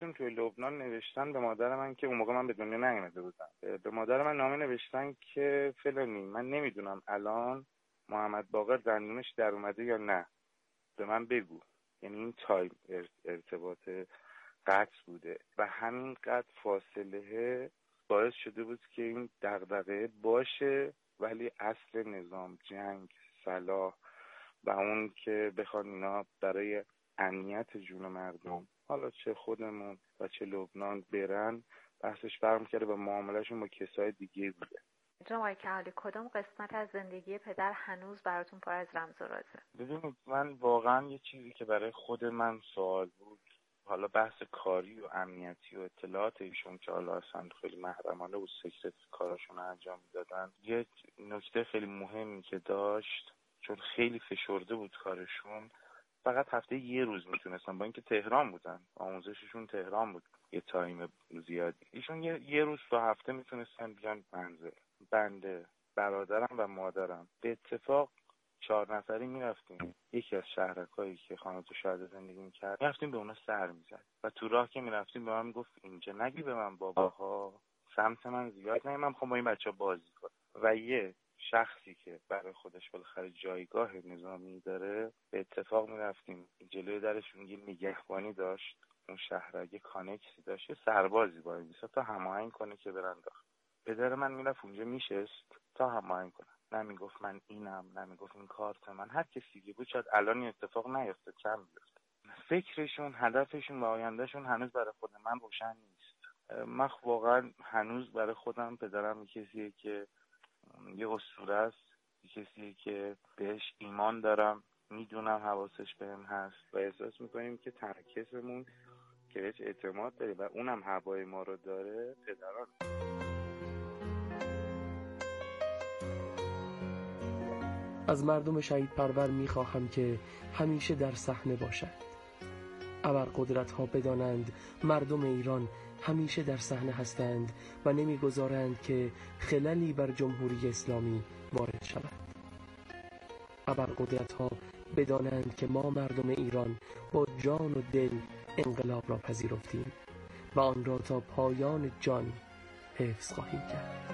خودشون توی لبنان نوشتن به مادر من که اون موقع من به دنیا نیامده بودم، به مادر من نامه نوشتن که فلانی من نمیدونم الان محمد باقر دندونش در اومده یا نه، به من بگو. یعنی این تایم ارتباط قطع بوده و همین قطع فاصله باعث شده بود که این دغدغه باشه، ولی اصل نظام، جنگ، صلاح و اون که بخوان اینا برای امنیت جون مردم، حالا چه خودمون و چه لبنان برن، بحثش برمی‌گرده و معاملهشون با کسای دیگه بوده. جناب آقای کحالی، کدام قسمت از زندگی پدر هنوز براتون پر از رمز و رازه؟ ببینید من واقعا یه چیزی که برای خود من سوال بود، حالا بحث کاری و امنیتی و اطلاعات ایشون که حالا اصلا خیلی محرمانه و سکرت کاراشون رو انجام میدادن، یه نکته خیلی مهمی که داشت، چون خیلی فشرده بود کارشون، فقط هفته یه روز میتونستن، با اینکه تهران بودن، آموزششون تهران بود یه تایم زیادی، ایشون یه روز تو هفته میتونستن بیان منزل. بنده، برادرم و مادرم به اتفاق 4 نفری میرفتیم، یکی از شهرکایی که خانه تو شهر زندگی میکرد، میرفتیم به اونا سر میزد و تو راه که میرفتیم به من میگفت اینجا نگی به من باباها، سمت من زیاد نه، من میخوام با این بچه بازی کنم. و یه شخصی که برای خودش بالاخره جایگاه نظامی داره، به اتفاق میرفتیم جلوی درشون یه نگهبانی داشت، اون شهر یه کانکسی داشت، یه سربازی باید میساد تا هماهنگ کنه که برن داخل. پدر من میرفت اونجا میشست تا هماهنگ کنه، نمیگفت من اینم، نمیگفت این کارت من، هر کسی که بود شاید الان این اتفاق نیفته، کم بیفته. فکرشون، هدفشون و آیندهشون هنوز برای خود من روشن نیست. من واقعا هنوز برای خودم پدرم کسیه که یه اسطوره است، کسیه که بهش ایمان دارم، میدونم حواسش بهم هست و احساس میکنیم که تنها کسمون که بهش اعتماد داره و اونم هوای ما رو داره پدران. از مردم شهید پرور میخواهم که همیشه در صحنه باشند. ابرقدرت‌ها بدانند مردم ایران همیشه در صحنه هستند و نمیگذارند که خللی بر جمهوری اسلامی وارد شود. ابرقدرت‌ها بدانند که ما مردم ایران با جان و دل انقلاب را پذیرفتیم و آن را تا پایان جان حفظ خواهیم کرد.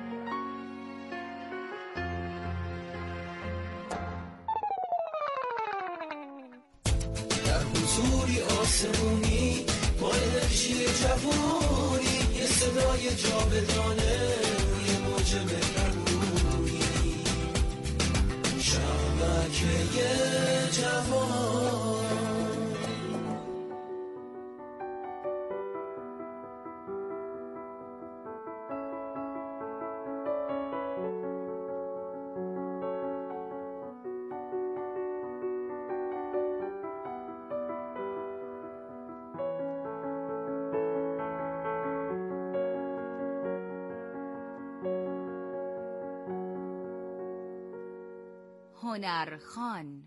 حضوری آسمونی با انرژی جوونی، یه صدای جاودانه، یه موج مهربونی، شبکه جوان. هنرخوان.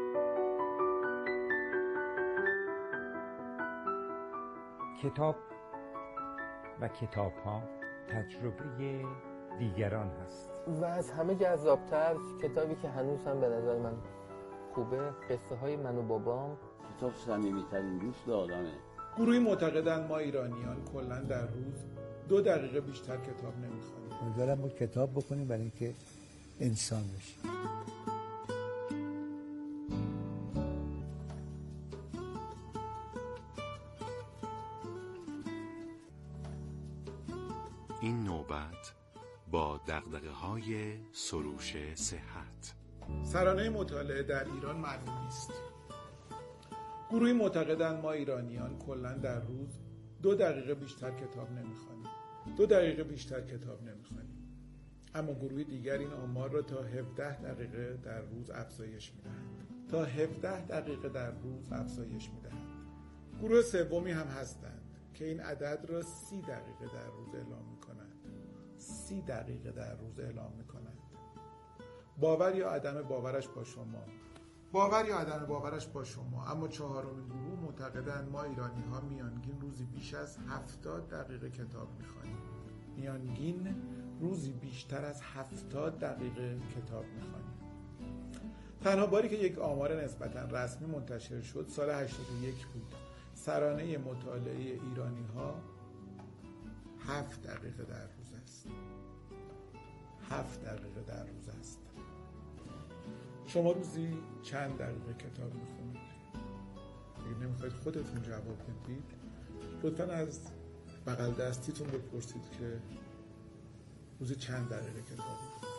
کتاب و کتاب‌ها تجربه دیگران هست و از همه جذابتر کتابی که هنوز هم به نظر من خوبه، قصه های من و بابام. کتاب صمیمی‌ترین دوست آدمه. گروهی معتقدن ما ایرانیان کلاً در روز 2 دقیقه بیشتر کتاب نمی‌خوانیم. امیدوارم ما کتاب بکنیم برای اینکه انسان بشیم. این نوبت با دغدغه‌های سروش صحت. سرانه مطالعه در ایران معلوم نیست. گروهی معتقدن ما ایرانیان کلاً در روز 2 دقیقه بیشتر کتاب نمی‌خوانیم. 2 دقیقه بیشتر کتاب نمی‌خوانیم. اما گروه دیگر این آمار را تا 17 دقیقه در روز افزایش می‌دهند. تا 17 دقیقه در روز افزایش می‌دهند. گروه سومی هم هستند که این عدد را 30 دقیقه در روز اعلام می‌کنند. 30 دقیقه در روز اعلام می‌کنند. باور یا عدم باورش با شما. باور یا عدم باورش با شما. اما 4مین گروه معتقدند ما ایرانی‌ها میانگین روزی بیش از 70 دقیقه کتاب می‌خوانیم. میانگین روزی بیشتر از 70 دقیقه کتاب می‌خوانیم. تنها باری که یک آمار نسبتاً رسمی منتشر شد سال 81 بود. سرانه مطالعه ایرانی ها 7 دقیقه در روز است. 7 دقیقه در روز است. شما روزی چند دقیقه کتاب میخونید؟ اگه نمیخواید خودتون جواب بدید، لطفاً از بغل دستیتون بپرسید که روزی چند دقیقه کتاب میخونید.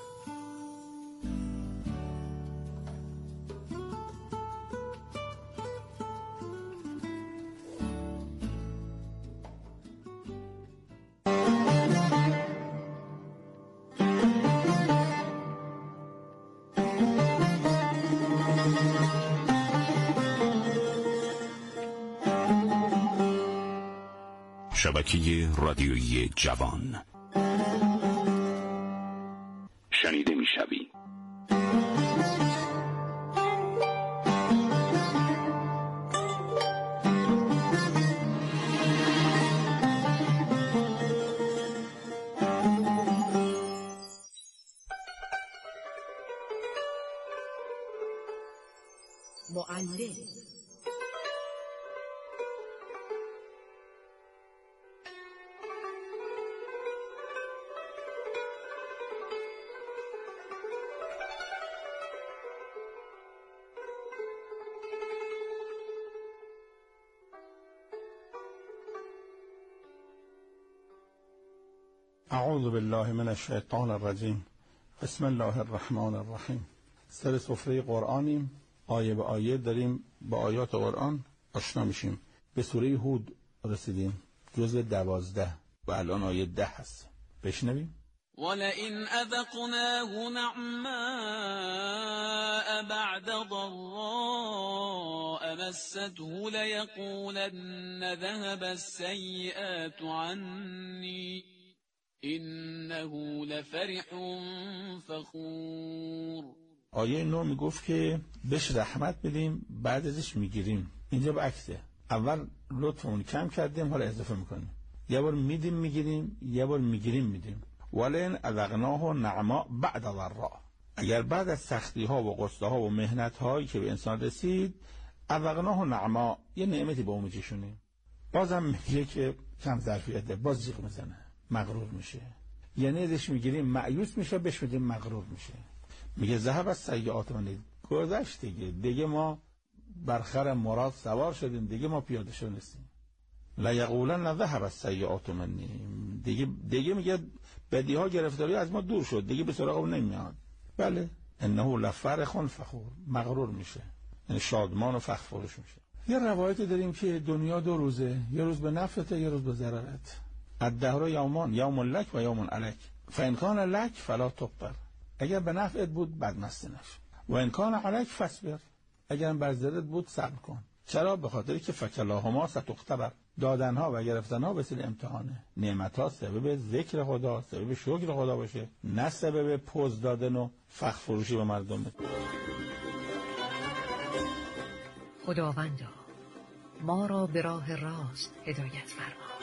شبکه رادیویی جوان شنیده می‌شوی. معلم اعوذ بالله من الشیطان الرجیم. بسم الله الرحمن الرحیم. سر سفره قرآنیم، آیه به آیه داریم با آیات قرآن آشنا میشیم. به سوره هود رسیدیم، جزء 12 و الان آیه 10 هست. بشنویم. ولئن أذقناه نعماء بعد ضراء مسته ليقولن ذهب السيئات عني إنه لفرح فخور. آیه 9 میگفت که بهش رحمت بدیم بعد ازش میگیریم. اینجا برعکسه، اول لطفمون کم کردیم حالا اضافه میکنیم. یه بار میدیم میگیریم، یه بار میگیریم میدیم. ولئن اذقناه نعما بعد ضراء، اگر بعد از سختی ها و غصه ها و محنت هایی که به انسان رسید اذقناه نعما، یه نعمتی به اون میچشونیم، بازم میگه که کم ظرفیته، باز جیغ میزنه، مغرور میشه. یعنی ازش میگیریم مایوس میشه، بهش میدیم مغرور میشه. میگه ذهب السیئات من، گذشت دیگه ما برخر مراد سوار شدیم، دیگه ما پیاده شو نیستیم. لا یقولن ذهب السیئات منی، دیگه میگه بدی ها گرفتاری از ما دور شد، دیگه به سراغ اون نمیاد. بله، انه لفرح فخور، مغرور میشه، یعنی شادمان و فخر فروش میشه. یه روایتی داریم که دنیا 2 روزه، یه روز به نفعت، یه روز به ضررت. الدهر یومان، یوم لک و یوم علیک، فان کان لک فلا تبطر، اگر به نفعت بود بدمستی نش، و ان کان علیک فاصبر، اگر بر ضررت بود صبر کن. چرا؟ به خاطری که فکلاهما ستختبر، دادنها و گرفتنها وسیله امتحانه. نعمتها سبب ذکر خدا، سبب شکر خدا باشه، نه سبب پوز دادن و فخر فروشی به مردم. خداوندا ما را به راه راست هدایت فرما.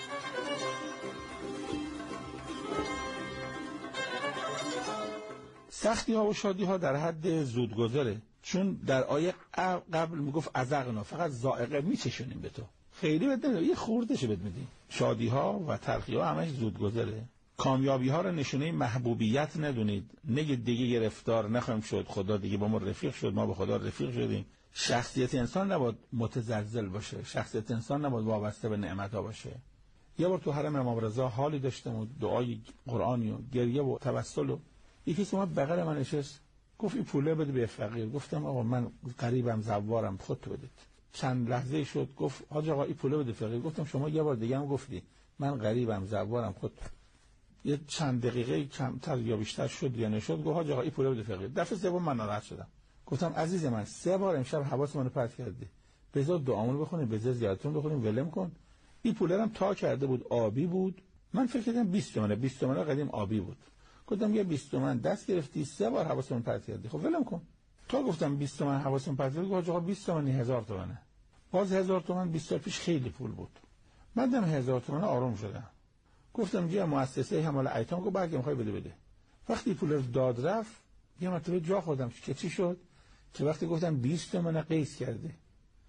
سختی ها و شادی ها در حد زودگذره، چون در آیه قبل میگفت اذقنا، فقط ذائقه میچشونیم به تو، خیلی بد نمیدیم، یه خوردش بد میدیم. شادی ها و تلخی ها همش زودگذره. کامیابی ها رو نشونه محبوبیت ندونید، نگید دیگه گرفتار نخواهیم شد، خدا دیگه با ما رفیق شد، ما با خدا رفیق شدیم. شخصیت انسان نباید متزلزل باشه، شخصیت انسان نباید وابسته به نعمت ها باشه. یه بار تو حرم امام رضا حالی داشتم و دعای قرآنی و گریه و توسل، و یکی که اومد بغل من نشست، گفت این پوله بده به فقیر. گفتم آقا من غریبم، زوارم، خودت بدید. چند لحظه شد گفت حاج آقا این پوله بده فقیر. گفتم شما یه بار دیگه هم گفتی من غریبم، زوارم، خودت. یه چند دقیقه کمتر یا بیشتر شد یا نشد، گفت حاج آقا این پوله بده فقیر. دفعه سوم من ناراحت شدم، گفتم عزیز من 3 بار امشب حواس منو پرت کردی، بذار دعامون بخونیم، بذار زیارتون بخونیم، ولم کن. این پوله هم تا کرده بود، آبی بود. من فکر کردم 20 تومنه، 20 تومنه قدیم آبی بود. گفتم یه 20 تومن دست گرفتی، 3 بار حواسمون پرت کردی، خب ولم کن. تا گفتم 20 تومن حواسمون پرت کردی، گفت آقا 20 تومن 1000 تومنه. باز 1000 تومن 20 سال پیش خیلی پول بود. بعدم 1000 تومن آروم شدم. گفتم جای مؤسسه حمال ایتام، گفت بعد میخوای بده. وقتی پول رو داد رفت، یه مرتبه جا خوردم که چی شد؟ که وقتی گفتم 20 تومن قیس کرده.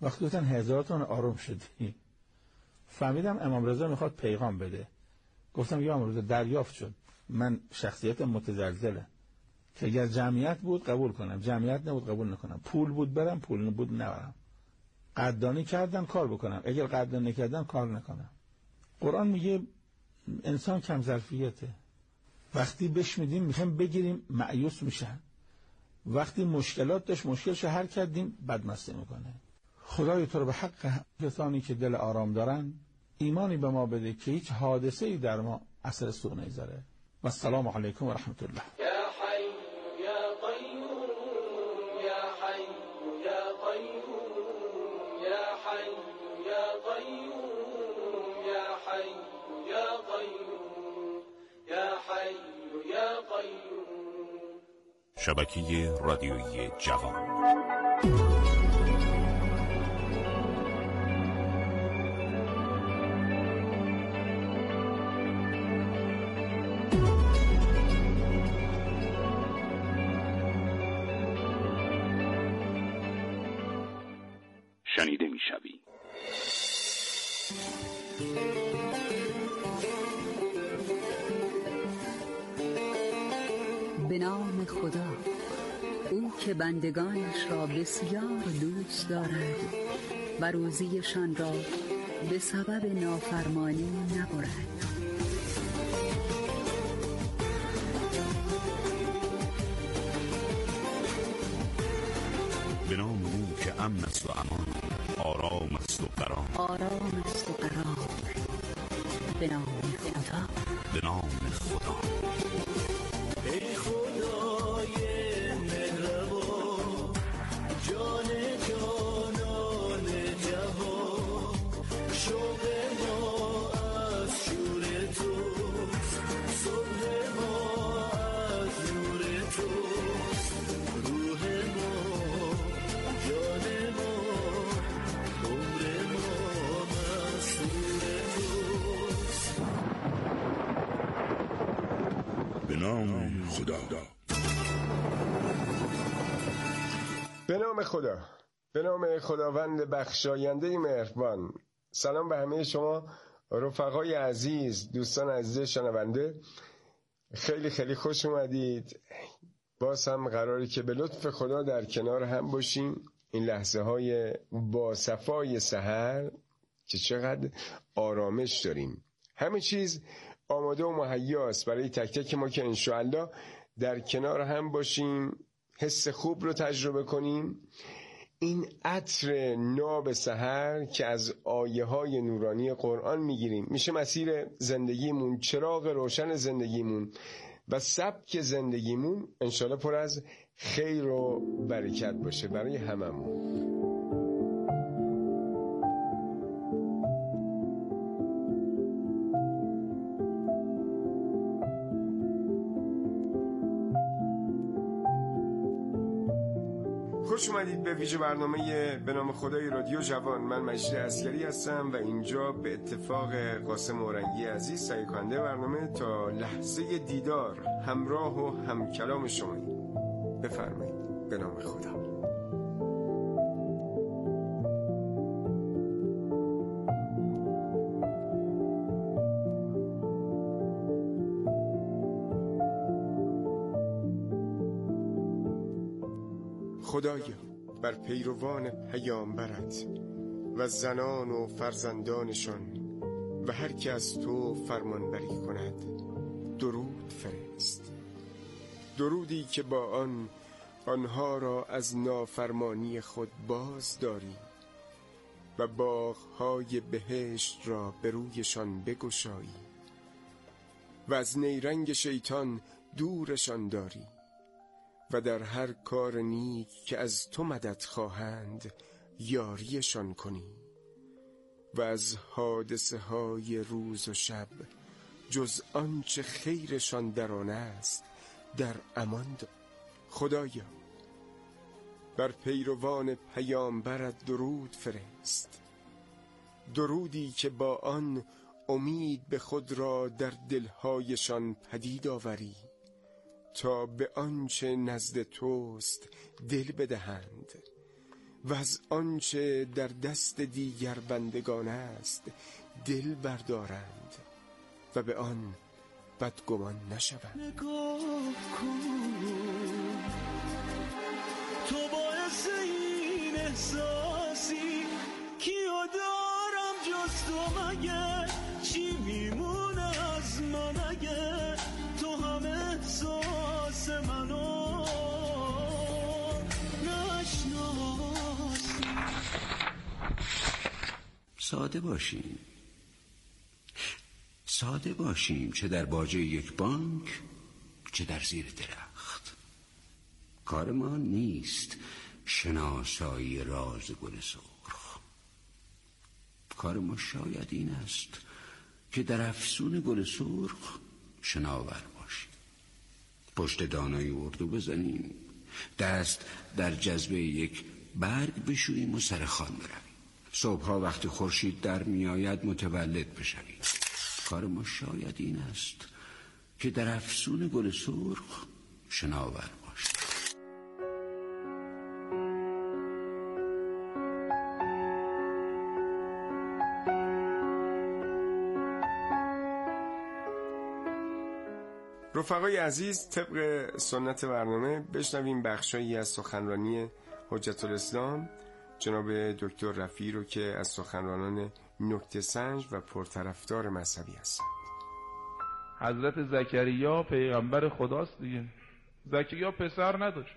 وقتی گفتن 1000 تا آروم شدی. فهمیدم امام رضا میخواد پیغام بده. گفتم یا امام رضا دریافت شد، من شخصیت متزلزله که اگر جمعیت بود قبول کنم، جمعیت نبود قبول نکنم، پول بود برم، پول نبود نبرم، قدردانی کردم کار بکنم، اگر قدردانی نکردم کار نکنم. قرآن میگه انسان کم ظرفیته، وقتی بهش میدیم میخوایم بگیریم مایوس میشن، وقتی مشکلات داشت مشکلش حل کردیم بدمسته میکنه. خدای تو رو به حق کسانی که دل آرام دارن ایمانی به ما بده که هیچ حادثه‌ای در ما اثر سوء نگذاره. و السلام علیکم و رحمت الله. شبکه رادیویی جوان. شنیده میشوی. به نام خدا، او که بندگانش را بسیار دوست دارد و روزیشان را به سبب نافرمانی نبرد. به نام او که امن است و امان، آرام است و قرار، آرام است و قرار. به نام خدا، به نام خدا. ای خدای مهربان، جان جانان جهان، شوق ما از شور توست، صبح ما از نور توست، روح ما جان ما عمر ما مسئول توست. به نام خدا. به نام خدا، به نام خداوند بخشاینده مهربان. سلام به همه شما رفقای عزیز، دوستان عزیز شنونده. خیلی خیلی خوش اومدید. باز هم قراری که به لطف خدا در کنار هم باشیم. این لحظه های با صفای سحر که چقدر آرامش داریم، همه چیز آماده و مهیاست برای تک تک ما که انشاءالله در کنار هم باشیم، حس خوب رو تجربه کنیم. این عطر ناب سحر که از آیه های نورانی قرآن میگیریم میشه مسیر زندگیمون، چراغ روشن زندگیمون و سبک زندگیمون انشاءالله پر از خیر و برکت باشه برای هممون. خوش اومدید به ویژه برنامه به نام خدای رادیو جوان. من مجید اصغری هستم و اینجا به اتفاق قاسم اورنگی عزیز تهیه کننده برنامه تا لحظه دیدار همراه و همکلام شماییم. بفرمایید. به نام خدا. خدایا بر پیروان پیامبرت و زنان و فرزندانشان و هر که از تو فرمانبری کند درود فرست، درودی که با آنها را از نافرمانی خود باز داری و باغ‌های بهشت را به رویشان بگشایی و از نیرنگ شیطان دورشان داری و در هر کار نیک که از تو مدد خواهند یاریشان کنی و از حادثه های روز و شب جز آنچه خیرشان در آن است در امان دار. خدایا بر پیروان پیامبرت درود فرست، درودی که با آن امید به خود را در دلهایشان پدید آوری تا به آنچه نزد توست دل بدهند و از آنچه در دست دیگر بندگان است دل بردارند و به آن بدگمان نشوند. نگاه کن تو باعث این احساسی کیو دارم جز تو مگه چی میمونه از من اگه تو هم احساس منو نشناسی. ساده باشیم چه در باجه یک بانک چه در زیر درخت. کار ما نیست شناسایی راز گل سرخ. کار ما شاید این است که در افسون گل سرخ شناور باشیم، پشت دانای اردو بزنیم، دست در جذبه یک برگ بشوییم و سر خوان برویم، صبحها وقتی خورشید در میآید متولد بشویم. کار ما شاید این است که در افسون گل سرخ شناور باشیم. رفقای عزیز، طبق سنت برنامه بشنویم بخشایی از سخنرانی حجت الاسلام جناب دکتر رفیعی رو که از سخنرانان نکته سنج و پرطرفدار مذهبی هستند. حضرت زکریا پیغمبر خداست دیگه. زکریا پسر نداشت.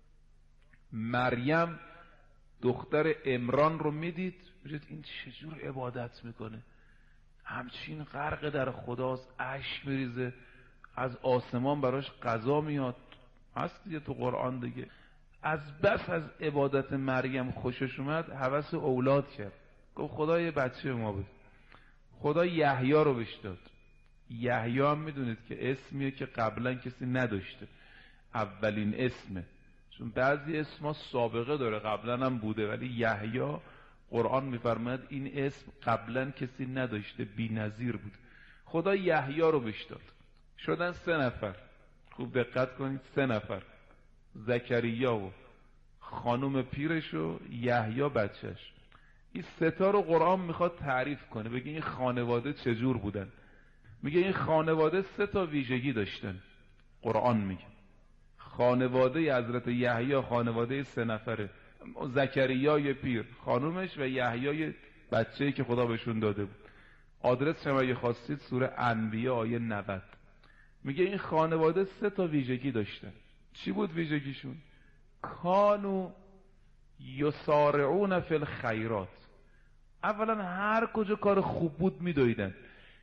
مریم دختر عمران رو میدید بجد این چجور عبادت میکنه، همچین غرق در خداست، اشک میریزه، از آسمان براش قضا میاد، هست دیگه تو قرآن دیگه. از بس از عبادت مریم خوشش اومد هوس اولاد کرد، گفت خدا یه بچه ما بده. خدا یحیی رو بهش داد. یحیی هم میدونید که اسمیه که قبلا کسی نداشته، اولین اسمه، چون بعضی اسما سابقه داره قبلا هم بوده، ولی یحیی قرآن میفرماید این اسم قبلا کسی نداشته، بی‌نظیر بود. خدا یحیی رو بهش داد، شدن 3 نفر. خوب دقت کنید، 3 نفر، زکریا و خانم پیرش و یحیی بچهش. این 3 تا رو قرآن میخواد تعریف کنه، بگه این خانواده چجور بودن. میگه این خانواده 3 تا ویژگی داشتن. قرآن میگه خانواده حضرت یحیی خانواده 3 نفره، زکریا پیر، خانومش و یحیی بچه‌ای که خدا بهشون داده بود. آدرس شما اگه خواستید سوره انبیاء آیه 90. میگه این خانواده 3 تا ویژگی داشتن. چی بود ویژگیشون؟ کانو یسارعون فی الخیرات. اولا هر کجا کار خوب بود میدویدن،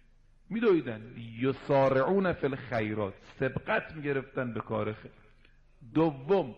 یسارعون فی الخیرات، سبقت میگرفتن به کار خیر. دوم،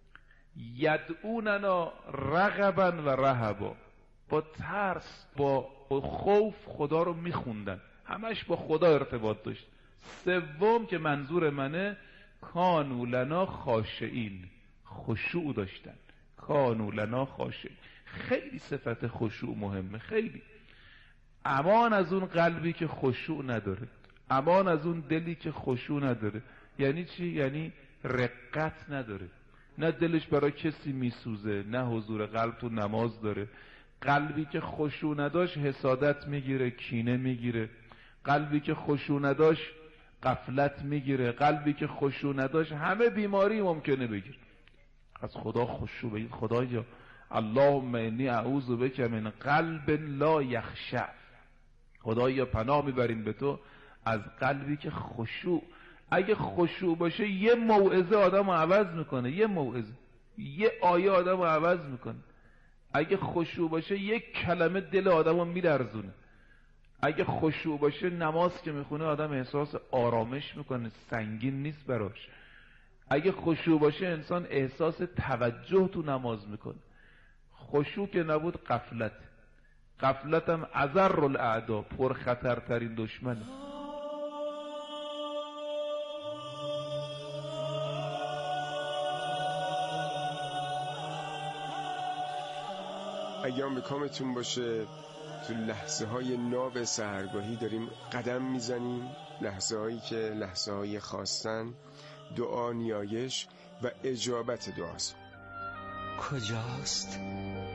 یدعوننا رغبا و رهبا، با ترس با خوف خدا رو میخوندن، همش با خدا ارتباط داشت. سوم که منظور منه، کانوا لنا خاشعین، خشوع داشتن. کانوا لنا خاشعین، خیلی صفت خشوع مهمه، خیلی. امان از اون قلبی که خشوع نداره، امان از اون دلی که خشوع نداره. یعنی چی؟ یعنی رقت نداره، نه دلش برای کسی میسوزه، نه حضور قلب تو نماز داره. قلبی که خشوع نداشت حسادت میگیره، کینه میگیره. قلبی که خشوع نداشت غفلت میگیره. قلبی که خشوع نداشت همه بیماری ممکنه بگیره. از خدا خشوع بگیر. خدایا اللهم انی اعوذ بک من قلب لا یخشع، خدایا پناه میبریم به تو از قلبی که خشوع. اگه خشوع باشه یه موعظه آدمو عوض میکنه، یه موعظه، یه آیه آدمو عوض میکنه. اگه خشوع باشه یک کلمه دل آدمو میلرزونه. اگه خشوع باشه نماز که میخونه آدم احساس آرامش میکنه، سنگین نیست براش. اگه خشوع باشه انسان احساس توجه تو نماز میکنه. خشوع که نبود غفلت. غفلت هم اضر الاعدا، پر خطرترین دشمنه. ایام به کامتون باشه. تو لحظه های ناب سحرگاهی داریم قدم میزنیم، لحظه هایی که لحظه های خواستن، دعا، نیایش و اجابت دعاست. کجاست؟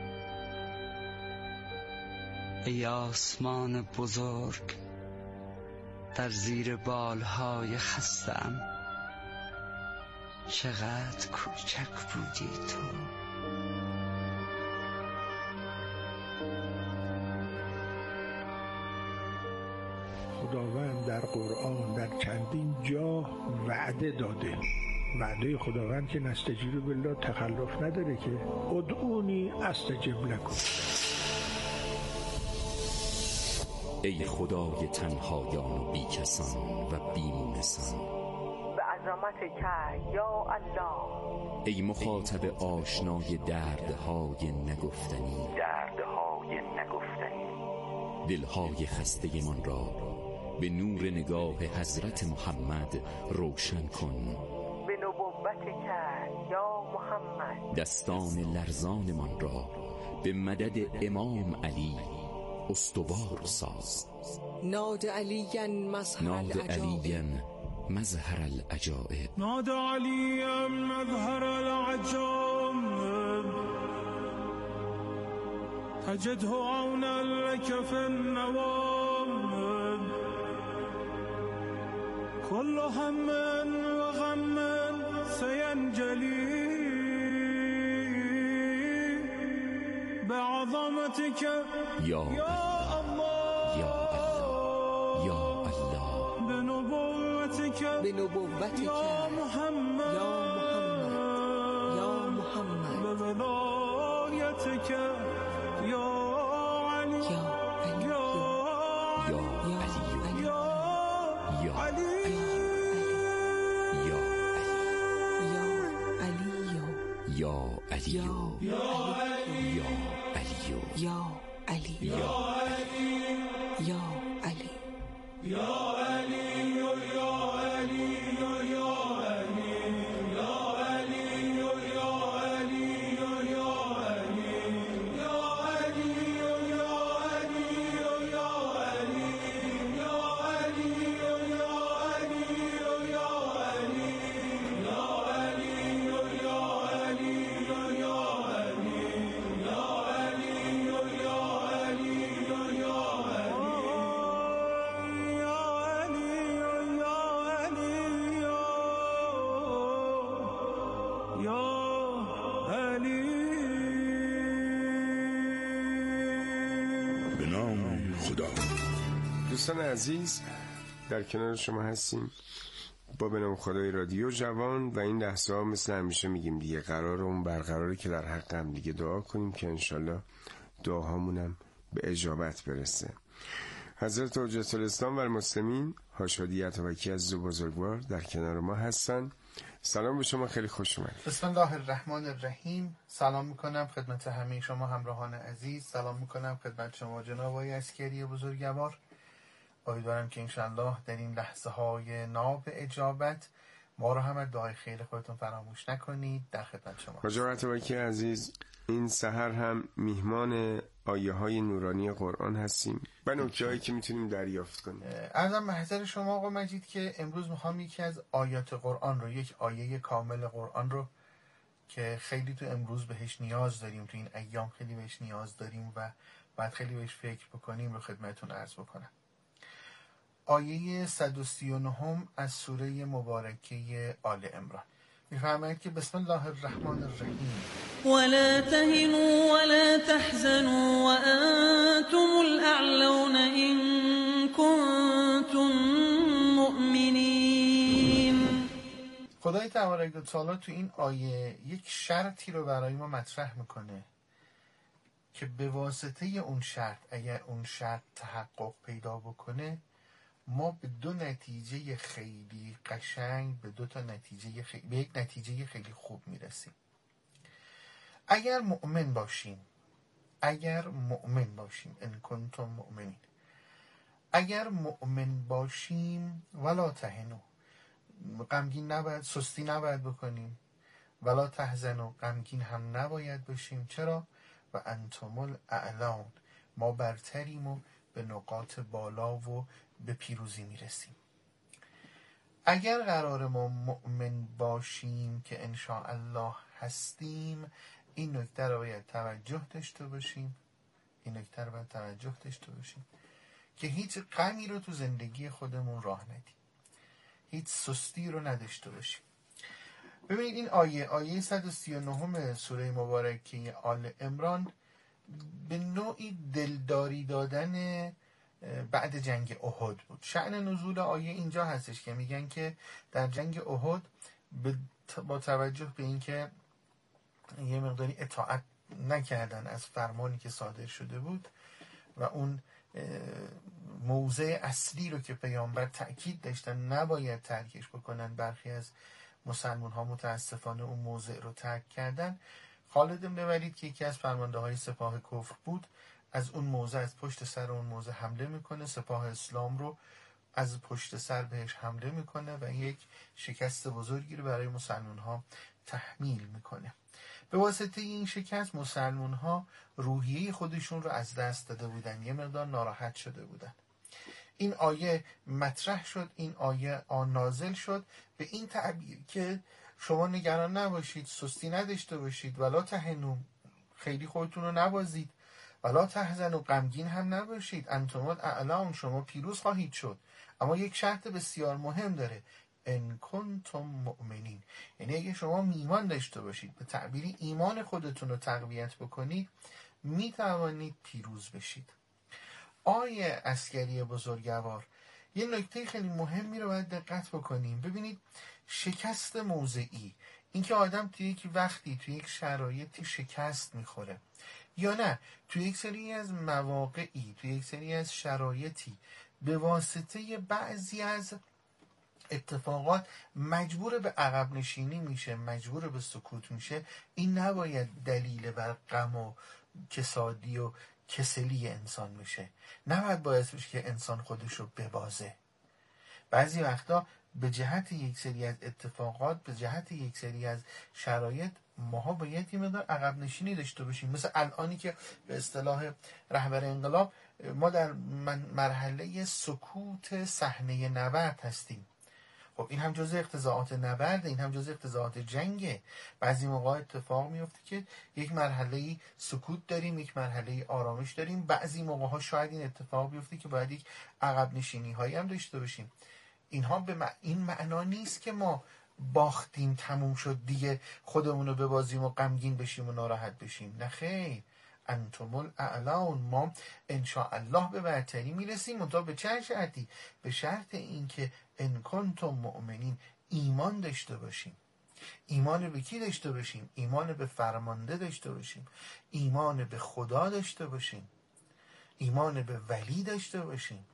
ای آسمان بزرگ، در زیر بالهای خستم چقدر کوچک بودی تو. خداوند در قرآن در چندین جا وعده داده. وعده خداوند که نستجیب بالله تخلف نداره که ادعونی استجب لکم. ای خدای تنهایان و بیکسان و بیمونسان، به عظمت که یا الله. ای مخاطب آشنای دردهای نگفتنی، دلهای خسته من را به نور نگاه حضرت محمد روشن کن. به نبوت که یا محمد. دستان لرزان من را به مدد امام علی استوار ساز. ناد علیاً مظهر العجائب. ناد علیاً مظهر العجائب. تجده عونا لك في النوائب. كل هم وغم سينجلي بعظمتك یا الله یا الله یا الله. بنبوتك یا محمد یا محمد. بولایتك یا علی یا علی یا علی یا علی یا علی دوستان عزیز، در کنار شما هستیم با به نام خدای رادیو جوان و این لحظه ها مثل همیشه میگیم دیگه قرارمون برقراره که در حق هم دیگه دعا کنیم که انشالله دعاهامونم به اجابت برسه. حضرت حجت الاسلام و المسلمین حاشیه اتابکی عزیز و بزرگوار در کنار ما هستن. سلام به شما، خیلی خوش اومدید. بسم الله الرحمن الرحیم. سلام میکنم خدمت همه شما همراهان عزیز. سلام میکنم خدمت شما جناب آقای عسکری بزرگوار. امیدوارم که انشالله در این لحظه های ناب اجابت ما رو هم دعای خیر خودتون فراموش نکنید. در خدمت شما حاج اتابکی عزیز، این سحر هم میهمان آیه های نورانی قرآن هستیم و نکته هایی که میتونیم دریافت کنیم. عرضم محضر شما آقا مجید که امروز میخوام یکی از آیات قرآن رو، یک آیه کامل قرآن رو که خیلی تو امروز بهش نیاز داریم، تو این ایام خیلی بهش نیاز داریم و بعد خیلی بهش فکر بکنیم رو خدمتون عرض بکنم. آیه 139 از سوره مبارکه آل عمران میفرماید که بسم الله الرحمن الرحیم ولا تهنوا ولا تحزنوا وانتم الاعلون ان کنتم مؤمنین. خدای تبارک و تعالی تو این آیه یک شرطی رو برای ما مطرح میکنه که به واسطه اون شرط، اگر اون شرط تحقق پیدا بکنه، ما به دو نتیجه خیلی قشنگ، به یک نتیجه خیلی خوب میرسیم. اگر مؤمن باشیم ان کنتم مؤمنین، اگر مؤمن باشیم ولا تهنوا، غمگین نباید، سستی نباید بکنیم، ولا تحزنوا، غمگین هم نباید باشیم. چرا؟ و انتم الاعلون، ما برتریم و به نقاط بالا و به پیروزی میرسیم. اگر قرار ما مؤمن باشیم که انشاءالله هستیم، این نکته رو باید توجه داشته باشیم، که هیچ غمی رو تو زندگی خودمون راه ندیم، هیچ سستی رو نداشته باشیم. ببینید این آیه 139 سوره مبارکه آل عمران به نوعی دلداری دادن بعد جنگ احد بود. شأن نزول آیه اینجا هستش که میگن که در جنگ احد با توجه به اینکه یه مقداری اطاعت نکردن از فرمانی که صادر شده بود و اون موضع اصلی رو که پیامبر تأکید داشتن نباید ترکش بکنن، برخی از مسلمان ها متاسفانه اون موضع رو ترک کردن. خالد بن ولید که یکی از فرمانده های سپاه کفر بود، از اون موضع، از پشت سر اون موضع حمله میکنه، سپاه اسلام رو از پشت سر بهش حمله میکنه و یک شکست بزرگی رو برای مسلمان ها تحمیل میکنه. به واسطه این شکست مسلمان ها روحیه خودشون رو از دست داده بودن، یه مقدار ناراحت شده بودن. این آیه مطرح شد، این آیه نازل شد به این تعبیر که شما نگران نباشید، سستی نداشته باشید، ولا تهنوا، خیلی خودتون رو نبازید، ولا تحزنوا، غمگین هم نباشید، انتم الاعلون، شما پیروز خواهید شد. اما یک شرط بسیار مهم داره، ان کنتم مؤمنین، یعنی اگه شما ایمان داشته باشید، به تعبیری ایمان خودتون رو تقویت بکنید، می توانید پیروز بشید. آیه عسکری بزرگوار، یه نکته خیلی مهمی رو باید دقت بکنیم. ببینید شکست موضعی، اینکه آدم توی یک وقتی توی یک شرایطی شکست میخوره یا نه توی یک سری از مواقعی، توی یک سری از شرایطی به واسطه بعضی از اتفاقات مجبور به عقب نشینی میشه، مجبور به سکوت میشه، این نباید دلیل بر غم و کسادی و کسلی انسان میشه، نباید باعث بشه که انسان خودش رو ببازه. بعضی وقتا به جهت یک سری از اتفاقات، به جهت یک سری از شرایط، ماها باید یه مقدار عقب نشینی داشته باشیم. مثل الانی که به اصطلاح رهبر انقلاب ما در مرحله سکوت صحنه نبرد هستیم. خب این هم جزء اقتضاعات نبرد، این هم جزء اقتضاعات جنگه. بعضی موقع اتفاق میفته که یک مرحله سکوت داریم، یک مرحله آرامش داریم، بعضی موقع ها شاید این اتفاق بیفته که باید یک عقب نشینی هایی هم داشته باشیم. اینها به این معنا نیست که ما باختیم، تموم شد دیگه، خودمون رو ببازیم و غمگین بشیم و ناراحت بشیم. نه خیر، انتم الاعلون، ما انشاءالله به برتری میرسیم، منتها به چه شرطی؟ به شرط اینکه ان کنتم مؤمنین، ایمان داشته باشیم. ایمان به کی داشته باشیم؟ ایمان به فرمانده داشته باشیم، ایمان به خدا داشته باشیم، ایمان به ولی داشته باشیم.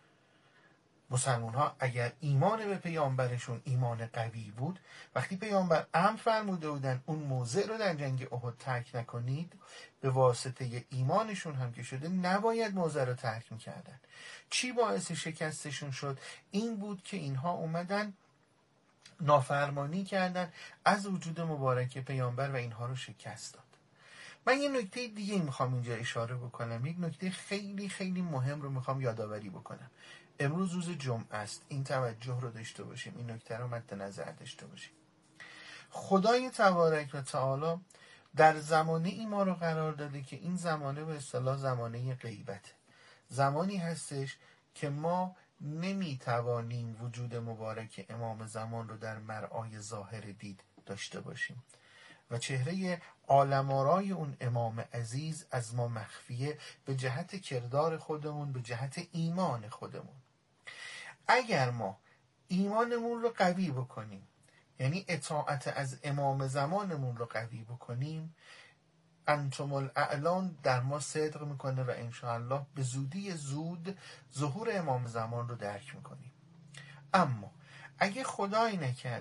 مسلمان ها اگر ایمان به پیامبرشون ایمان قوی بود، وقتی پیامبر امر فرموده بودن اون موضع رو در جنگ احد ترک نکنید، به واسطه ایمانشون هم که شده نباید موضع رو ترک میکردن. چی باعث شکستشون شد؟ این بود که اینها اومدن نافرمانی کردن از وجود مبارک پیامبر و اینها رو شکست داد. من یه نکته دیگه میخوام اینجا اشاره بکنم، یک نکته خیلی خیلی مهم رو میخوام یادآوری بکنم. امروز روز جمعه است، این توجه رو داشته باشیم، این نکته رو مد نظر داشته باشیم. خدای تبارک و تعالی در زمانه ای ما رو قرار داده که این زمانه به اصطلاح زمانه غیبت، زمانی هستش که ما نمیتوانیم وجود مبارک امام زمان رو در مرآی ظاهر دید داشته باشیم و چهره عالم‌آرای اون امام عزیز از ما مخفیه به جهت کردار خودمون، به جهت ایمان خودمون. اگر ما ایمانمون رو قوی بکنیم، یعنی اطاعت از امام زمانمون رو قوی بکنیم، انتم الاعلون در ما صدق میکنه و انشاءالله به زودی زود ظهور امام زمان رو درک میکنیم. اما اگه خدای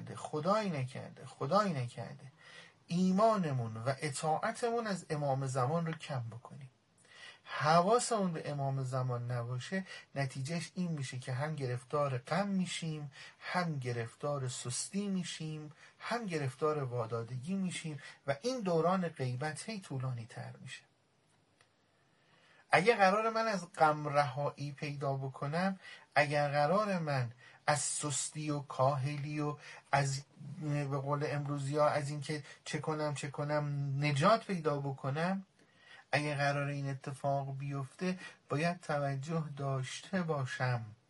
نکرده ایمانمون و اطاعتمون از امام زمان رو کم بکنیم، حواسمون به امام زمان نباشه، نتیجهش این میشه که هم گرفتار غم میشیم، هم گرفتار سستی میشیم، هم گرفتار وادادگی میشیم و این دوران غیبت هی طولانی تر میشه. اگه قرار من از غم رهایی پیدا بکنم، اگر قرار من از سستی و کاهلی و از به قول امروزی ها از اینکه چه کنم نجات پیدا بکنم، اگه قرار این اتفاق بیفته باید توجه داشته باشم